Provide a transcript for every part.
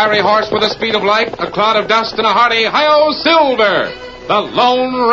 fiery horse with the speed of light, a cloud of dust, and a hearty Hi-Yo Silver, the Lone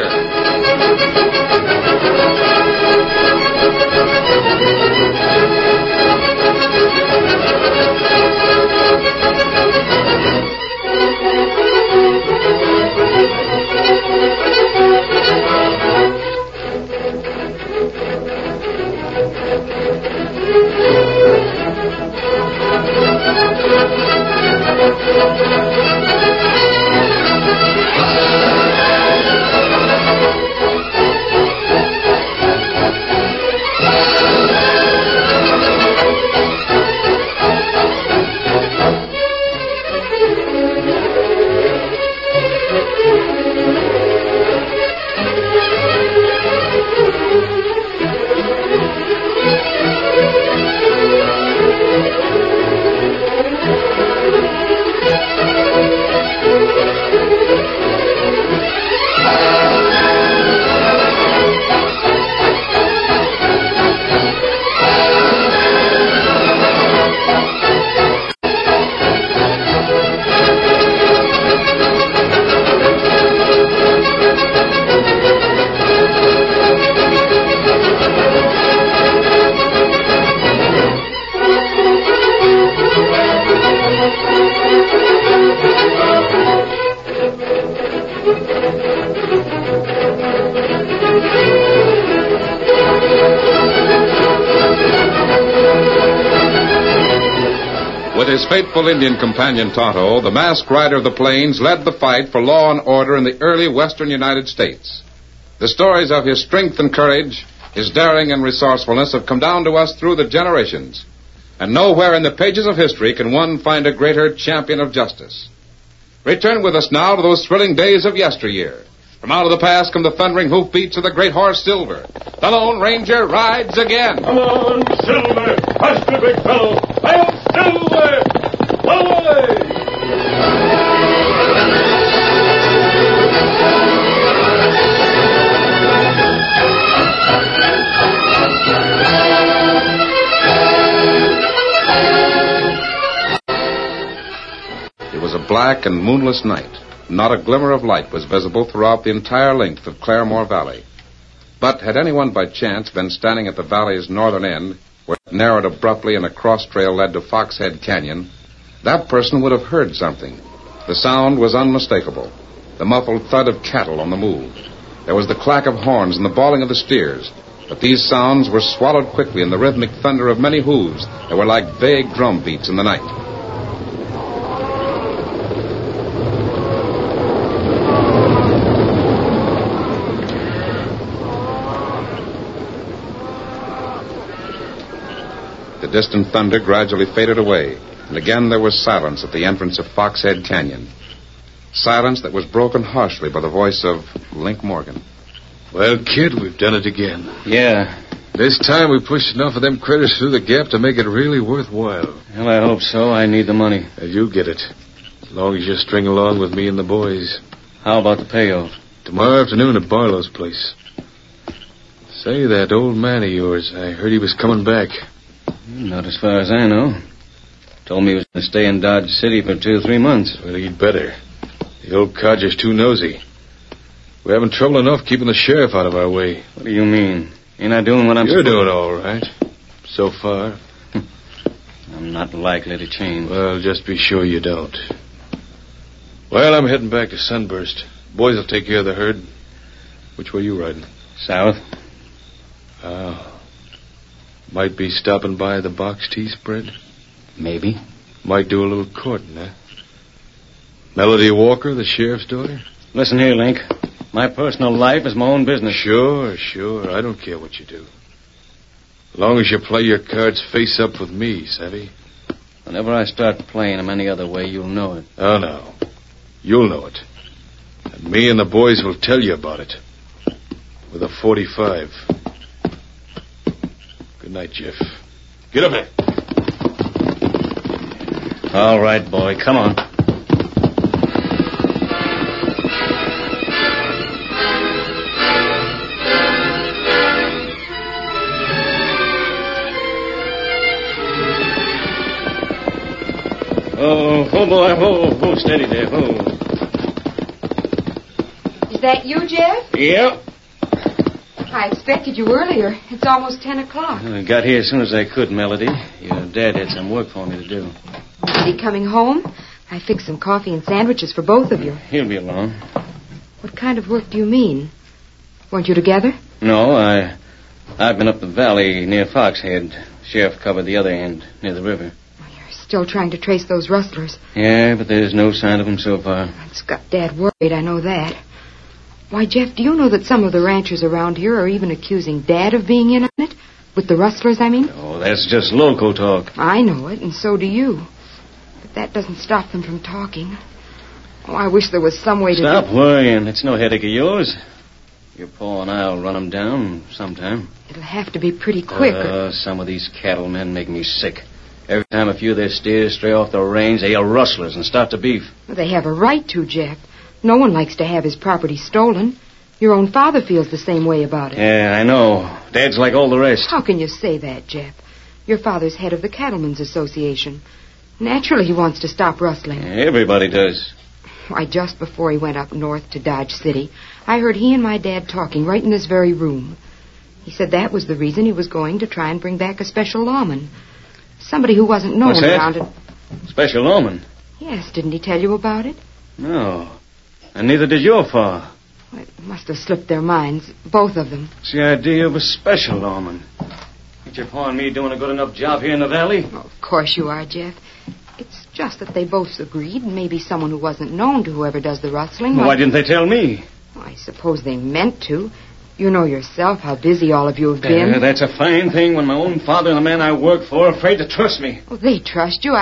With his faithful Indian companion Tonto, the masked rider of the plains led the fight for law and order in the early western United States. The stories of his strength and courage, his daring and resourcefulness have come down to us through the generations. And nowhere in the pages of history can one find a greater champion of justice. Return with us now to those thrilling days of yesteryear. From out of the past come the thundering hoofbeats of the great horse Silver. The Lone Ranger rides again. Come on, Silver! Faster, big fellow! Hi-Yo Silver! Away! It was a black and moonless night. Not a glimmer of light was visible throughout the entire length of Claremore Valley. But had anyone by chance been standing at the valley's northern end, where it narrowed abruptly and a cross trail led to Foxhead Canyon, that person would have heard something. The sound was unmistakable. The muffled thud of cattle on the move. There was the clack of horns and the bawling of the steers. But these sounds were swallowed quickly in the rhythmic thunder of many hooves that were like vague drum beats in the night. The distant thunder gradually faded away, and again there was silence at the entrance of Foxhead Canyon. Silence that was broken harshly by the voice of Link Morgan. Well, kid, we've done it again. Yeah. This time we pushed enough of them critters through the gap to make it really worthwhile. Well, I hope so. I need the money. You'll get it. As long as you string along with me and the boys. How about the payoff? Tomorrow afternoon at Barlow's place. Say, that old man of yours, I heard he was coming back. Not as far as I know. Told me he was going to stay in Dodge City for 2 or 3 months. Well, he'd better. The old codger's too nosy. We're having trouble enough keeping the sheriff out of our way. What do you mean? Ain't I doing what I'm You're supposed doing all right. So far. I'm not likely to change. Well, just be sure you don't. Well, I'm heading back to Sunburst. Boys will take care of the herd. Which way you riding? South. Oh. Might be stopping by the box tea spread. Maybe. Might do a little courting, huh? Melody Walker, the sheriff's daughter? Listen here, Link. My personal life is my own business. Sure. I don't care what you do. As long as you play your cards face up with me, savvy? Whenever I start playing them any other way, you'll know it. Oh, no. You'll know it. And me and the boys will tell you about it. With a 45. Good night, Jeff. Get up here. All right, boy. Come on. Oh, boy. Oh, steady there. Oh. Is that you, Jeff? Yep. I expected you earlier. It's almost 10 o'clock. I got here as soon as I could, Melody. Your dad had some work for me to do. Is he coming home? I fixed some coffee and sandwiches for both of you. He'll be along. What kind of work do you mean? Weren't you together? No, I've been up the valley near Foxhead. Sheriff covered the other end, near the river. You're still trying to trace those rustlers. Yeah, but there's no sign of them so far. It's got Dad worried, I know that. Why, Jeff, do you know that some of the ranchers around here are even accusing Dad of being in on it? With the rustlers, I mean? Oh, that's just local talk. I know it, and so do you. But that doesn't stop them from talking. Oh, I wish there was some way to... Stop worrying. It's no headache of yours. Your pa and I'll run them down sometime. It'll have to be pretty quick. Some of these cattlemen make me sick. Every time a few of their steers stray off the range, they yell rustlers and start to beef. Well, they have a right to, Jeff. No one likes to have his property stolen. Your own father feels the same way about it. Yeah, I know. Dad's like all the rest. How can you say that, Jeff? Your father's head of the Cattlemen's Association. Naturally, he wants to stop rustling. Everybody does. Why, just before he went up north to Dodge City, I heard he and my dad talking right in this very room. He said that was the reason he was going to try and bring back a special lawman. Somebody who wasn't known What's that? around it. Special lawman? Yes, didn't he tell you about it? No. And neither did your fa. Well, it must have slipped their minds, both of them. It's the idea of a special lawman. Ain't your pa and me doing a good enough job here in the valley? Oh, of course you are, Jeff. It's just that they both agreed, and maybe someone who wasn't known to whoever does the rustling. Well, why didn't they tell me? Well, I suppose they meant to. You know yourself how busy all of you have been. That's a fine thing when my own father and the man I work for are afraid to trust me. Oh, they trust you.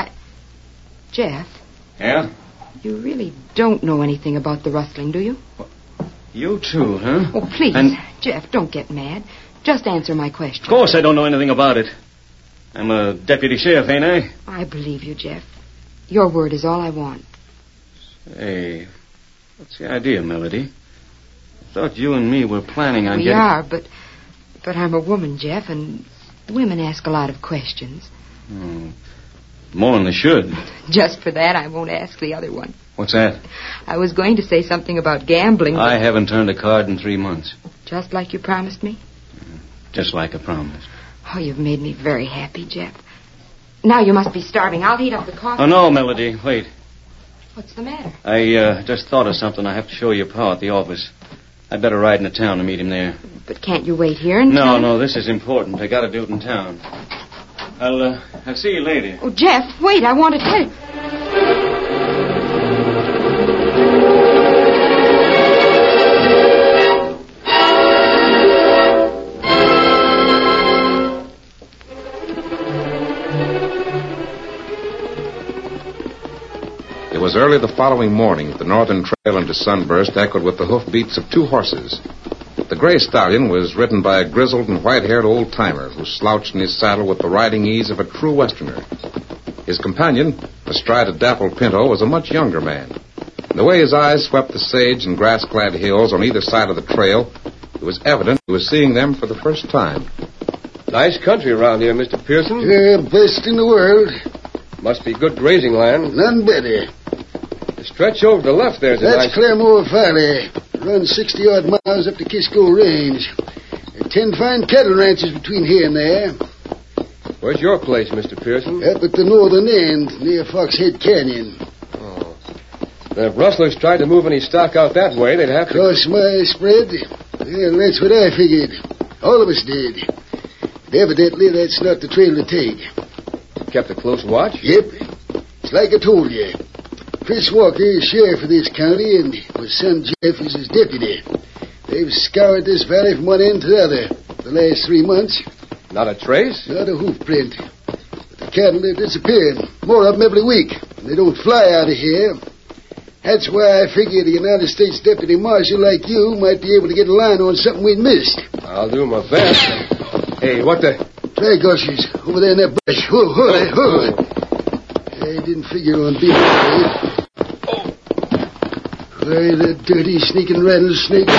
Jeff. Yeah? You really don't know anything about the rustling, do you? You too, huh? Oh, please, Jeff, don't get mad. Just answer my question. Of course I don't know anything about it. I'm a deputy sheriff, ain't I? I believe you, Jeff. Your word is all I want. Hey, what's the idea, Melody? I thought you and me were planning on We getting... are, but I'm a woman, Jeff, and women ask a lot of questions. More than they should. Just for that, I won't ask the other one. What's that? I was going to say something about gambling, but... I haven't turned a card in 3 months. Just like you promised me? Just like I promised. Oh, you've made me very happy, Jeff. Now you must be starving. I'll heat up the coffee. Oh, no, Melody. Wait. What's the matter? I just thought of something I have to show your pa at the office. I'd better ride into town to meet him there. But can't you wait here in town? No, this is important. I gotta do it in town. I'll see you later. Oh, Jeff, wait, I want to tell you. It was early the following morning. The northern trail into Sunburst echoed with the hoofbeats of 2 horses. The gray stallion was ridden by a grizzled and white-haired old-timer who slouched in his saddle with the riding ease of a true Westerner. His companion, astride a dappled pinto, was a much younger man. The way his eyes swept the sage and grass-clad hills on either side of the trail, it was evident he was seeing them for the first time. Nice country around here, Mr. Pearson. Yeah, best in the world. Must be good grazing land. None better. The stretch over to the left there's a That's nice... Claremore Valley. Runs 60-odd miles up to Kisco Range. There are 10 fine cattle ranches between here and there. Where's your place, Mr. Pearson? Up at the northern end, near Foxhead Canyon. Oh. Then if rustlers tried to move any stock out that way, they'd have to... Cross my spread? Well, that's what I figured. All of us did. But evidently, that's not the trail to take. Kept a close watch? Yep. It's like I told you. Chris Walker is sheriff of this county, and my son Jeff is his deputy. They've scoured this valley from one end to the other for the last 3 months. Not a trace? Not a hoof print. But the cattle are disappearing. More of them every week. They don't fly out of here. That's why I figured a United States Deputy Marshal like you might be able to get a line on something we'd missed. I'll do my best. Hey, what the... Try gushers over there in that bush. Whoa. I didn't figure on being afraid. Why, the dirty, sneaking rattlesnake.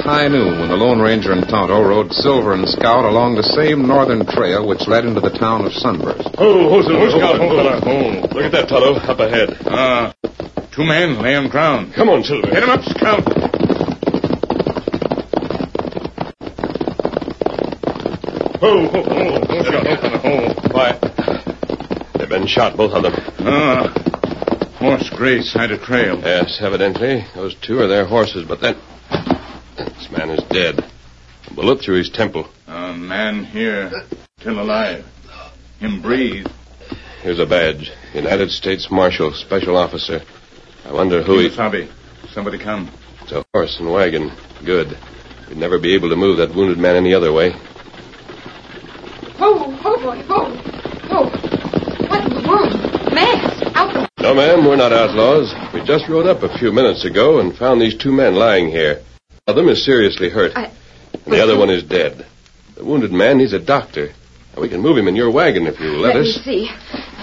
high noon when the Lone Ranger and Tonto rode Silver and Scout along the same northern trail which led into the town of Sunburst. Oh, Scout. Look at that, Tonto, up ahead. 2 men lay on ground. Come on, Silver. Get him up, Scout. Scout. Quiet. They've been shot, both of them. Horse grazed side of trail. Yes, evidently. Those 2 are their horses, but then... This man is dead. A bullet through his temple. A man here, still alive. Him breathe. Here's a badge. United States Marshal, Special Officer. I wonder who he... Wasabi. Somebody come. It's a horse and wagon. Good. We'd never be able to move that wounded man any other way. Oh, boy, oh. What in the world? Mask, outlaw. No, ma'am, we're not outlaws. We just rode up a few minutes ago and found these 2 men lying here. One of them is seriously hurt. And the other one is dead. The wounded man needs a doctor. We can move him in your wagon if you let us. Let me see.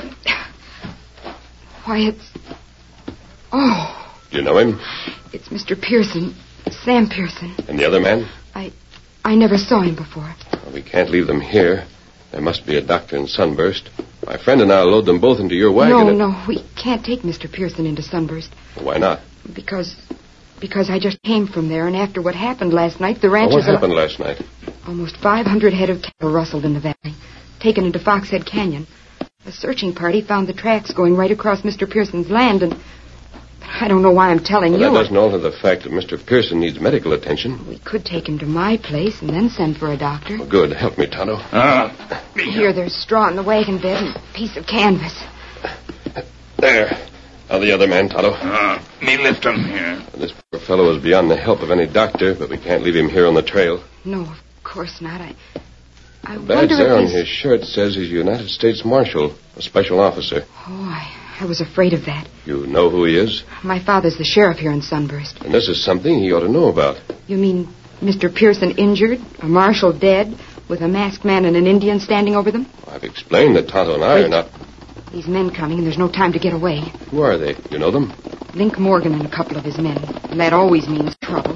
Why, it's... Oh. Do you know him? It's Mr. Pearson. Sam Pearson. And the other man? I never saw him before. Well, we can't leave them here. There must be a doctor in Sunburst. My friend and I'll load them both into your wagon. No, we can't take Mr. Pearson into Sunburst. Why not? Because I just came from there, and after what happened last night, the ranchers... What happened last night? Almost 500 head of cattle rustled in the valley, taken into Foxhead Canyon. A searching party found the tracks going right across Mr. Pearson's land, and... I don't know why I'm telling you. That doesn't alter the fact that Mr. Pearson needs medical attention. We could take him to my place and then send for a doctor. Well, good. Help me, Tonto. Here, there's straw in the wagon bed and a piece of canvas. There. Now the other man, Tonto. Me lift him here. This poor fellow is beyond the help of any doctor, but we can't leave him here on the trail. No, of course not. I The badge wonder there if on his shirt says he's United States Marshal, a special officer. Oh, I was afraid of that. You know who he is? My father's the sheriff here in Sunburst. And this is something he ought to know about. You mean Mr. Pearson injured, a marshal dead, with a masked man and an Indian standing over them? I've explained that Tonto and I are not... These men coming, and there's no time to get away. Who are they? You know them? Link Morgan and a couple of his men. And that always means trouble.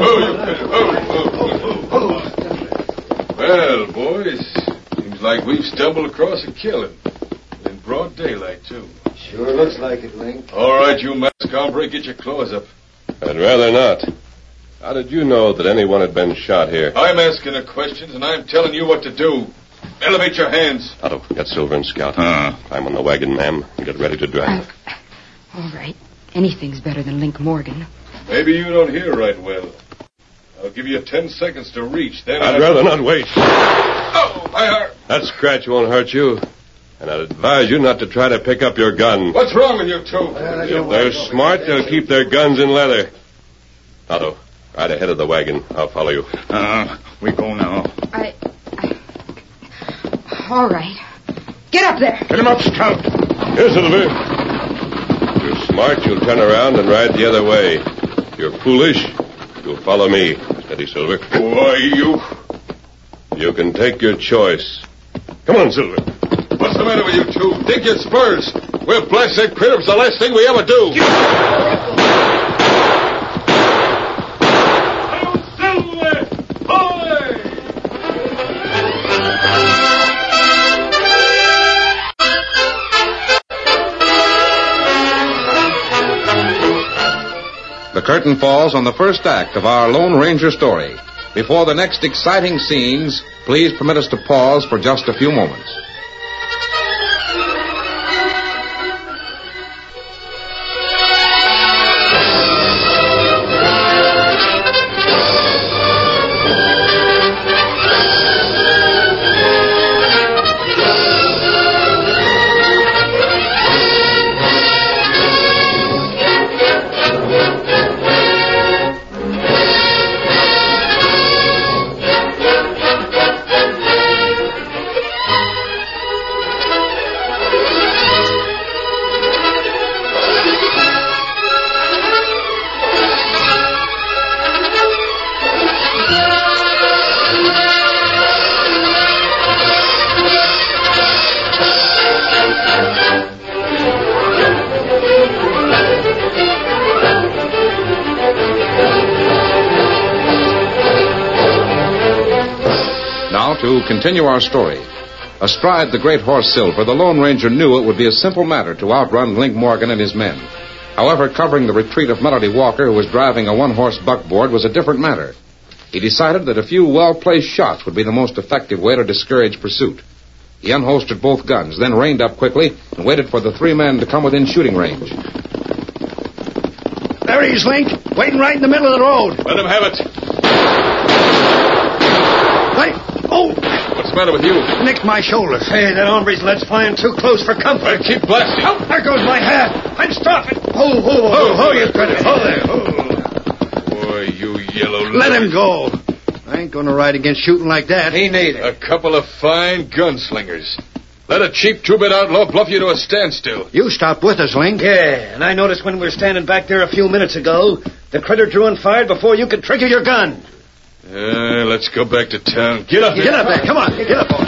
Well, boys, seems like we've stumbled across a killing. In broad daylight, too. Sure looks like it, Link. All right, you masked hombre, get your clothes up. I'd rather not. How did you know that anyone had been shot here? I'm asking the questions, and I'm telling you what to do. Elevate your hands. Tonto, get Silver and Scout. I'm on the wagon, ma'am, and get ready to drive. All right. Anything's better than Link Morgan. Maybe you don't hear right well. I'll give you 10 seconds to reach. Then I'd rather not wait. Oh, my heart. That scratch won't hurt you. And I'd advise you not to try to pick up your gun. What's wrong with you two? If they're smart, they'll keep their guns in leather. Tonto, right ahead of the wagon. I'll follow you. We go now. All right. Get up there. Get him up, Scout. Here, Silver. If you're smart, you'll turn around and ride the other way. If you're foolish, you'll follow me. Steady, Silver. Why, you... You can take your choice. Come on, Silver. What's the matter with you two? Dig your spurs. We'll blast that critter. It's the last thing we ever do. The curtain falls on the first act of our Lone Ranger story. Before the next exciting scenes, please permit us to pause for just a few moments. continue our story. Astride the great horse Silver, the Lone Ranger knew it would be a simple matter to outrun Link Morgan and his men. However, covering the retreat of Melody Walker, who was driving a one-horse buckboard, was a different matter. He decided that a few well-placed shots would be the most effective way to discourage pursuit. He unholstered both guns, then reined up quickly and waited for the three men to come within shooting range. There he is, Link, waiting right in the middle of the road. Let him have it. What's the matter with you? Nicked my shoulders. Hey, that hombre's lead's flying too close for comfort. Keep blasting. Oh, there goes my hat. I'm stopping. Oh, you got it. Boy, you yellow... Let him go. I ain't going to ride against shooting like that. He neither. A couple of fine gunslingers. Let a cheap two-bit outlaw bluff you to a standstill. You stopped with us, Link. Yeah, and I noticed when we were standing back there a few minutes ago, the critter drew and fired before you could trigger your gun. Let's go back to town. Get up there. Get up there. Come on. Get up, boy.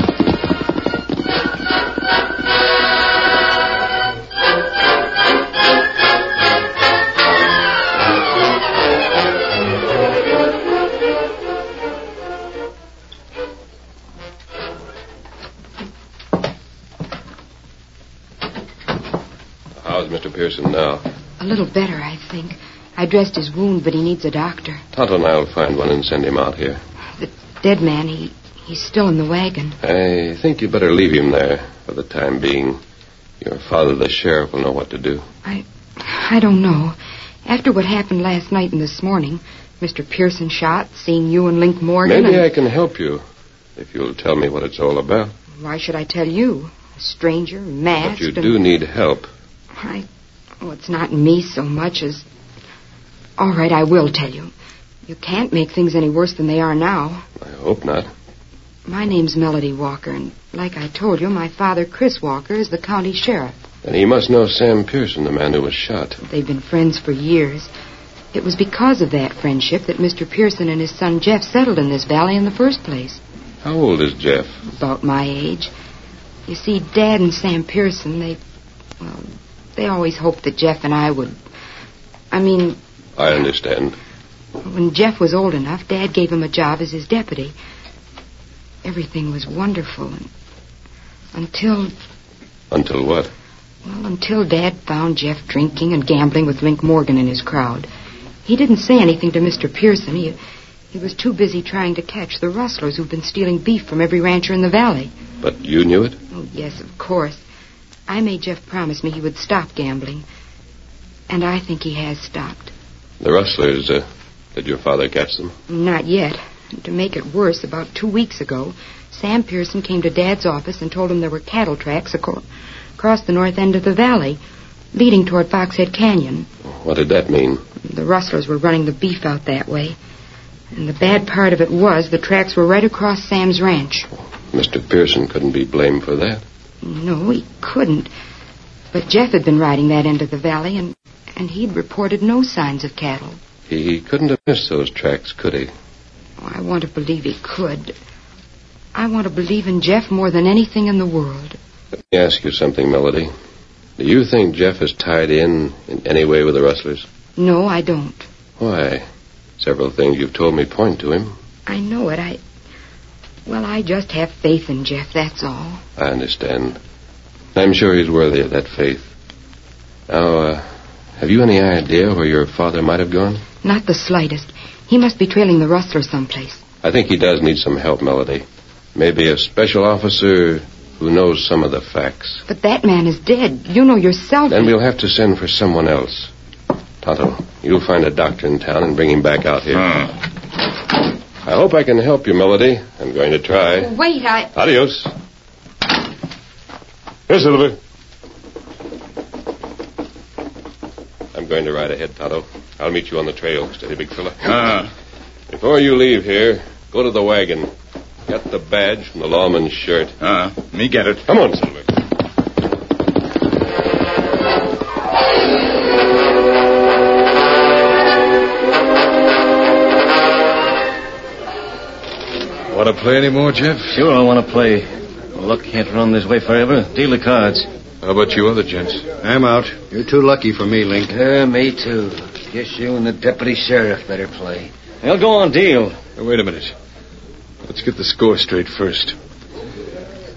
How's Mr. Pearson now? A little better, I think. I dressed his wound, but he needs a doctor. Tonto and I will find one and send him out here. The dead man, he's still in the wagon. I think you better leave him there for the time being. Your father, the sheriff, will know what to do. I don't know. After what happened last night and this morning, Mr. Pearson shot, seeing you and Link Morgan... Maybe I can help you, if you'll tell me what it's all about. Why should I tell you? A stranger, masked... But you do need help. It's not me so much as... All right, I will tell you. You can't make things any worse than they are now. I hope not. My name's Melody Walker, and like I told you, my father, Chris Walker, is the county sheriff. And he must know Sam Pearson, the man who was shot. They've been friends for years. It was because of that friendship that Mr. Pearson and his son Jeff settled in this valley in the first place. How old is Jeff? About my age. You see, Dad and Sam Pearson, they always hoped that Jeff and I would... I understand. When Jeff was old enough, Dad gave him a job as his deputy. Everything was wonderful until... Until what? Well, until Dad found Jeff drinking and gambling with Link Morgan and his crowd. He didn't say anything to Mr. Pearson. He was too busy trying to catch the rustlers who've been stealing beef from every rancher in the valley. But you knew it? Oh, yes, of course. I made Jeff promise me he would stop gambling. And I think he has stopped. The rustlers, did your father catch them? Not yet. To make it worse, about 2 weeks ago, Sam Pearson came to Dad's office and told him there were cattle tracks across the north end of the valley, leading toward Foxhead Canyon. What did that mean? The rustlers were running the beef out that way. And the bad part of it was the tracks were right across Sam's ranch. Mr. Pearson couldn't be blamed for that. No, he couldn't. But Jeff had been riding that end of the valley, and he'd reported no signs of cattle. He couldn't have missed those tracks, could he? Oh, I want to believe he could. I want to believe in Jeff more than anything in the world. Let me ask you something, Melody. Do you think Jeff is tied in any way with the rustlers? No, I don't. Why? Several things you've told me point to him. I know it. I just have faith in Jeff, that's all. I understand. I'm sure he's worthy of that faith. Now, have you any idea where your father might have gone? Not the slightest. He must be trailing the rustlers someplace. I think he does need some help, Melody. Maybe a special officer who knows some of the facts. But that man is dead. You know yourself. Then we'll have to send for someone else. Tonto, you'll find a doctor in town and bring him back out here. I hope I can help you, Melody. I'm going to try. Wait, Adios. Here, Silver. I'm going to ride ahead, Tonto. I'll meet you on the trail. Steady, big fella. Before you leave here, go to the wagon. Get the badge from the lawman's shirt. Me get it. Come on, Silver. Want to play any more, Jeff? Sure, I want to play. Luck can't run this way forever. Deal the cards. How about you other gents? I'm out. You're too lucky for me, Link. Me too. Guess you and the deputy sheriff better play. Well, go on, deal. Hey, wait a minute. Let's get the score straight first.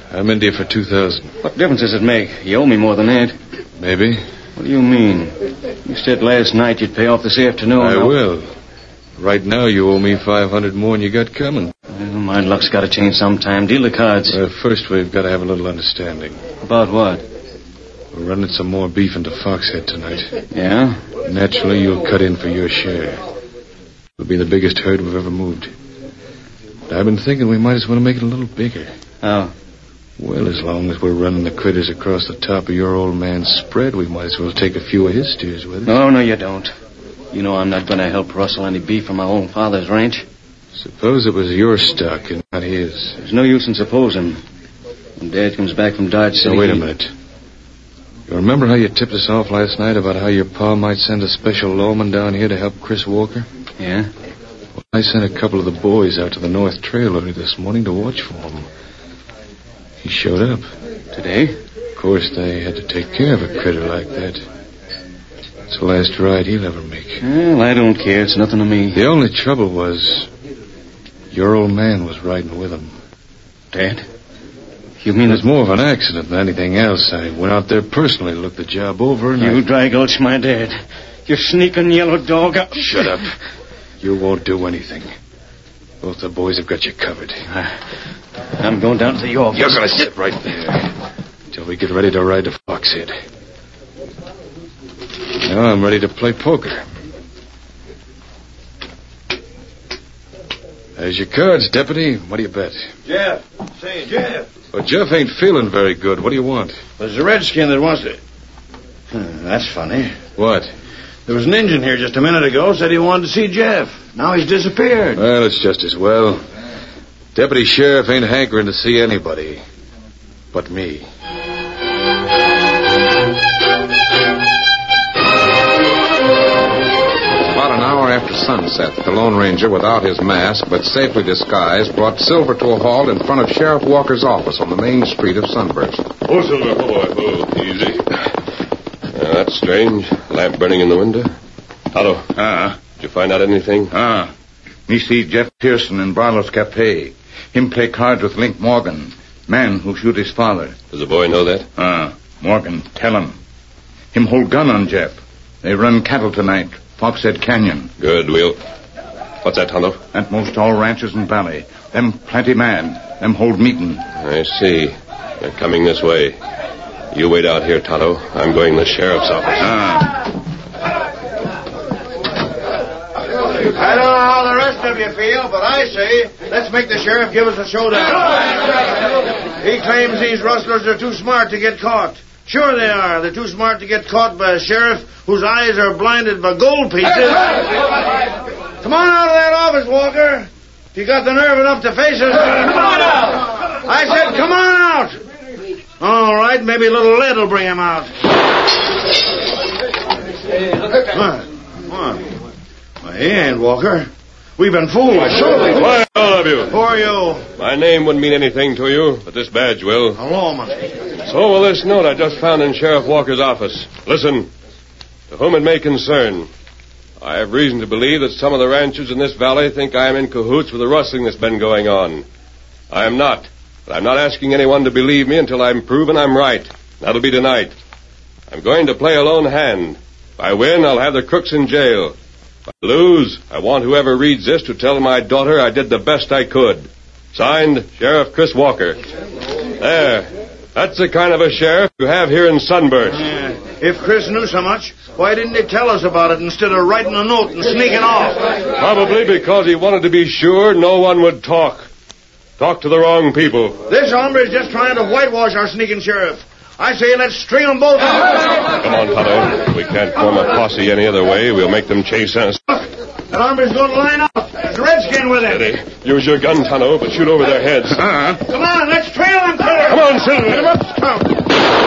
I'm in there for 2,000. What difference does it make? You owe me more than that. Maybe. What do you mean? You said last night you'd pay off this afternoon. I will. Right now you owe me 500 more than you got coming. Well, my luck's got to change sometime. Deal the cards. First we've got to have a little understanding. About what? We're running some more beef into Foxhead tonight. Yeah? Naturally, you'll cut in for your share. It'll be the biggest herd we've ever moved. But I've been thinking we might as well make it a little bigger. How? Well, as long as we're running the critters across the top of your old man's spread, we might as well take a few of his steers with us. No, you don't. You know I'm not going to help rustle any beef from my own father's ranch. Suppose it was your stock and not his. There's no use in supposing. When Dad comes back from Dodge City... Now, wait a minute. You remember how you tipped us off last night about how your pa might send a special lawman down here to help Chris Walker? Yeah? Well, I sent a couple of the boys out to the North Trail early this morning to watch for him. He showed up. Today? Of course, they had to take care of a critter like that. It's the last ride he'll ever make. Well, I don't care. It's nothing to me. The only trouble was your old man was riding with him. Dad? You mean it was more of an accident than anything else. I went out there personally, looked the job over, and You dry gulch my dad. You sneaking yellow dog. Shut up. You won't do anything. Both the boys have got you covered. I'm going down to the office. You're going to sit right there until we get ready to ride to Foxhead. Now I'm ready to play poker. There's your cards, Deputy. What do you bet? Jeff. Say, Jeff. Well, Jeff ain't feeling very good. What do you want? There's a redskin that wants to... That's funny. What? There was an Injun here just a minute ago, said he wanted to see Jeff. Now he's disappeared. Well, it's just as well. Deputy Sheriff ain't hankering to see anybody but me. About an hour after sunset, the Lone Ranger, without his mask but safely disguised, brought Silver to a halt in front of Sheriff Walker's office on the main street of Sunburst. Oh, Silver, oh, easy. That's strange. Lamp burning in the window. Otto. Did you find out anything? Me see Jeff Pearson in Barlow's Cafe. Him play cards with Link Morgan, man who shoot his father. Does the boy know that? Morgan, tell him. Him hold gun on Jeff. They run cattle tonight, Foxhead Canyon. Good, What's that, Tonto? At most all ranches in valley. Them plenty mad. Them hold meeting. I see. They're coming this way. You wait out here, Tonto. I'm going to the sheriff's office. I don't know how the rest of you feel, but I say, let's make the sheriff give us a showdown. He claims these rustlers are too smart to get caught. Sure they are. They're too smart to get caught by a sheriff whose eyes are blinded by gold pieces. Come on out of that office, Walker. If you got the nerve enough to face us. Come on out. I said come on out. All right, maybe a little lead will bring him out. What? Well, he ain't Walker. We've been fooled. Why, all of you? Who are you? My name wouldn't mean anything to you, but this badge will. A lawman. So will this note I just found in Sheriff Walker's office. Listen, to whom it may concern, I have reason to believe that some of the ranchers in this valley think I am in cahoots with the rustling that's been going on. I am not. But I'm not asking anyone to believe me until I'm proven I'm right. That'll be tonight. I'm going to play a lone hand. If I win, I'll have the crooks in jail. If I lose, I want whoever reads this to tell my daughter I did the best I could. Signed, Sheriff Chris Walker. There. That's the kind of a sheriff you have here in Sunburst. If Chris knew so much, why didn't he tell us about it instead of writing a note and sneaking off? Probably because he wanted to be sure no one would talk. Talk to the wrong people. This hombre is just trying to whitewash our sneaking sheriff. I say let's string them both out. Come on, Tonto. We can't form a posse any other way. We'll make them chase us. That hombre's going to line up. There's a redskin with him. Steady. Use your gun, Tonto, but shoot over their heads. Come on, let's trail them clear. Come on, Silver. Get him up. Come.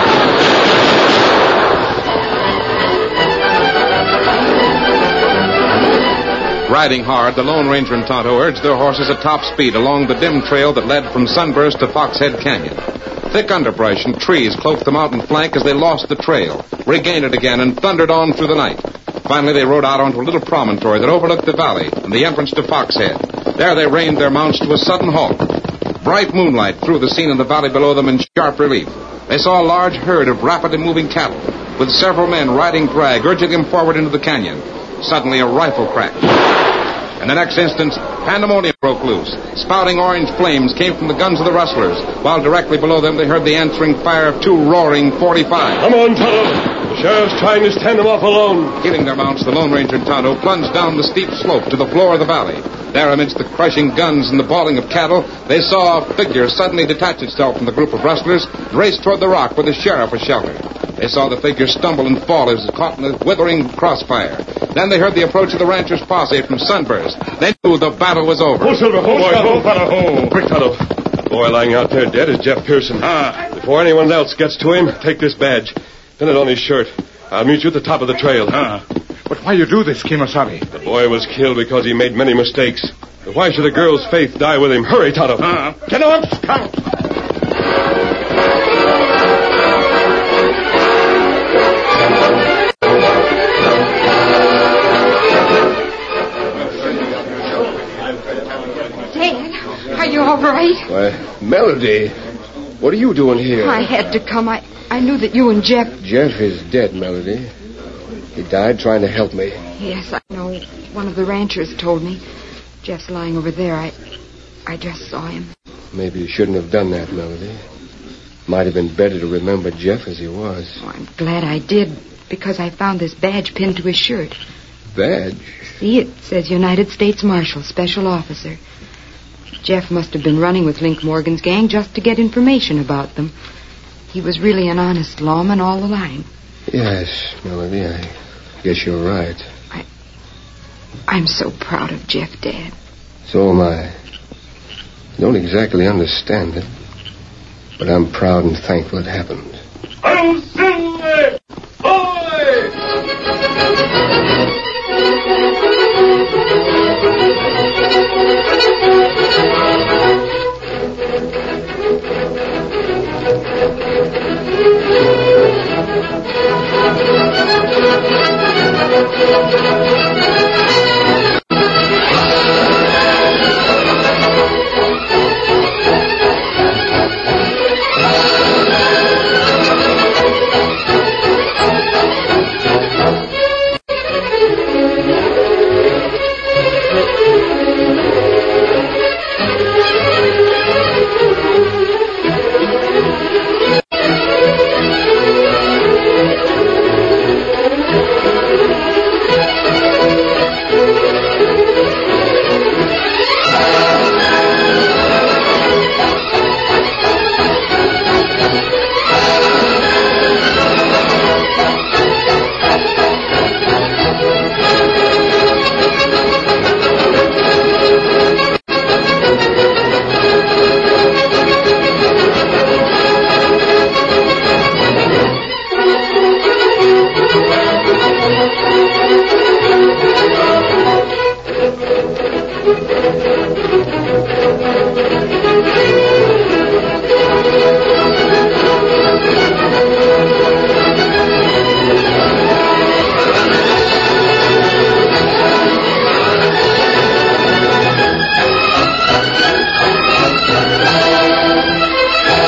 Riding hard, the Lone Ranger and Tonto urged their horses at top speed along the dim trail that led from Sunburst to Foxhead Canyon. Thick underbrush and trees cloaked the mountain flank as they lost the trail, regained it again, and thundered on through the night. Finally, they rode out onto a little promontory that overlooked the valley and the entrance to Foxhead. There they reined their mounts to a sudden halt. Bright moonlight threw the scene in the valley below them in sharp relief. They saw a large herd of rapidly moving cattle, with several men riding drag, urging them forward into the canyon. Suddenly, a rifle cracked. In the next instant, pandemonium broke loose. Spouting orange flames came from the guns of the rustlers, while directly below them they heard the answering fire of 2 roaring .45. Come on, Tonto. The sheriff's trying to stand them off alone. Heeling their mounts, the Lone Ranger and Tonto plunged down the steep slope to the floor of the valley. There, amidst the crushing guns and the bawling of cattle, they saw a figure suddenly detach itself from the group of rustlers and race toward the rock where the sheriff was sheltered. They saw the figure stumble and fall as it caught in the withering crossfire. Then they heard the approach of the rancher's posse from Sunburst. They knew the battle was over. Ho, Silver, ho, boy, ho, fella, ho. Quick, Tonto. The boy lying out there dead is Jeff Pearson. Before anyone else gets to him, take this badge. Pin it on his shirt. I'll meet you at the top of the trail. But why you do this, Kimasabi? The boy was killed because he made many mistakes. But why should a girl's faith die with him? Hurry, Tonto. Get up, Scout! Dad, are you all right? Why, Melody, what are you doing here? I had to come. I knew that you and Jeff... Jeff is dead, Melody. He died trying to help me. Yes, I know. One of the ranchers told me. Jeff's lying over there. I just saw him. Maybe you shouldn't have done that, Melody. Might have been better to remember Jeff as he was. Oh, I'm glad I did, because I found this badge pinned to his shirt. Badge? See, it says United States Marshal, Special Officer. Jeff must have been running with Link Morgan's gang just to get information about them. He was really an honest lawman all along. Yes, Melody, I guess you're right. I'm so proud of Jeff, Dad. So am I. Don't exactly understand it, but I'm proud and thankful it happened. Oh, Silver!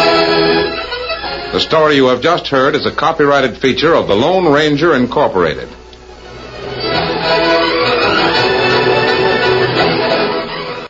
The story you have just heard is a copyrighted feature of the Lone Ranger Incorporated.